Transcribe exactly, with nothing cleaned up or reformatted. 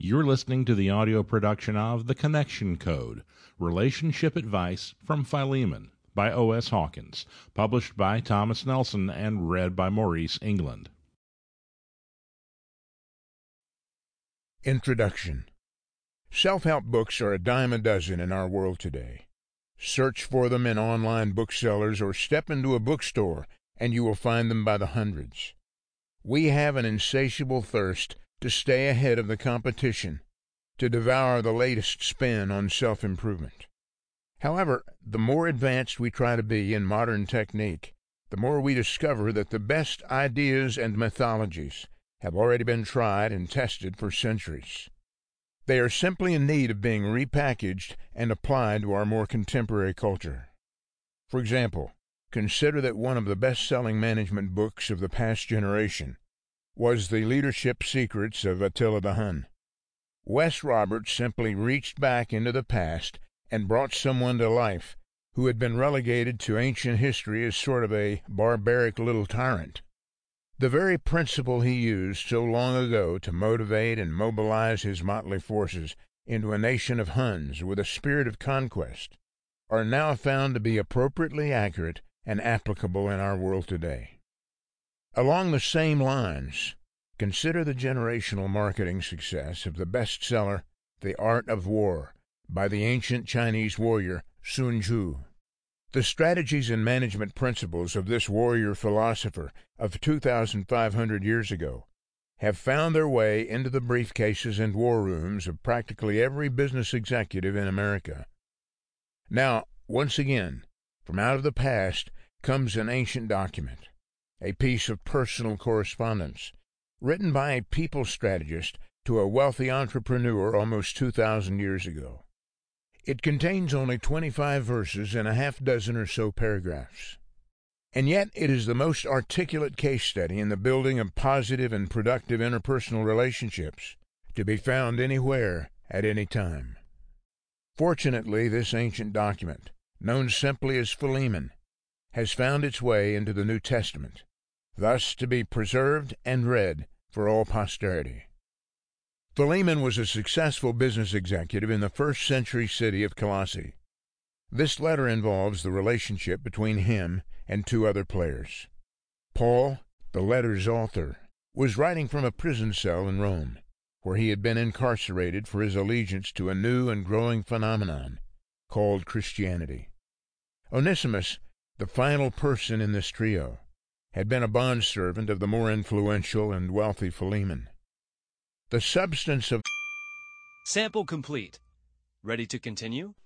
You're listening to the audio production of The Connection Code, Relationship Advice from Philemon by O S. Hawkins, published by Thomas Nelson and read by Maurice England. Introduction. Self-help books are a dime a dozen in our world today. Search for them in online booksellers or step into a bookstore and you will find them by the hundreds. We have an insatiable thirst to stay ahead of the competition, to devour the latest spin on self-improvement. However, the more advanced we try to be in modern technique, the more we discover that the best ideas and methodologies have already been tried and tested for centuries. They are simply in need of being repackaged and applied to our more contemporary culture. For example, consider that one of the best-selling management books of the past generation was The Leadership Secrets of Attila the Hun. Wes Roberts simply reached back into the past and brought someone to life who had been relegated to ancient history as sort of a barbaric little tyrant. The very principle he used so long ago to motivate and mobilize his motley forces into a nation of Huns with a spirit of conquest are now found to be appropriately accurate and applicable in our world today. Along the same lines, consider the generational marketing success of the bestseller The Art of War by the ancient Chinese warrior Sun Tzu. The strategies and management principles of this warrior philosopher of two thousand five hundred years ago have found their way into the briefcases and war rooms of practically every business executive in America. Now, once again, from out of the past comes an ancient document, a piece of personal correspondence, written by a people strategist to a wealthy entrepreneur almost two thousand years ago. It contains only twenty-five verses and a half dozen or so paragraphs. And yet it is the most articulate case study in the building of positive and productive interpersonal relationships to be found anywhere at any time. Fortunately, this ancient document, known simply as Philemon, has found its way into the New Testament, thus to be preserved and read for all posterity. Philemon was a successful business executive in the first century city of Colossae. This letter involves the relationship between him and two other players. Paul, the letter's author, was writing from a prison cell in Rome, where he had been incarcerated for his allegiance to a new and growing phenomenon called Christianity. Onesimus, the final person in this trio, had been a bondservant of the more influential and wealthy Philemon. The substance of Sample complete. Ready to continue?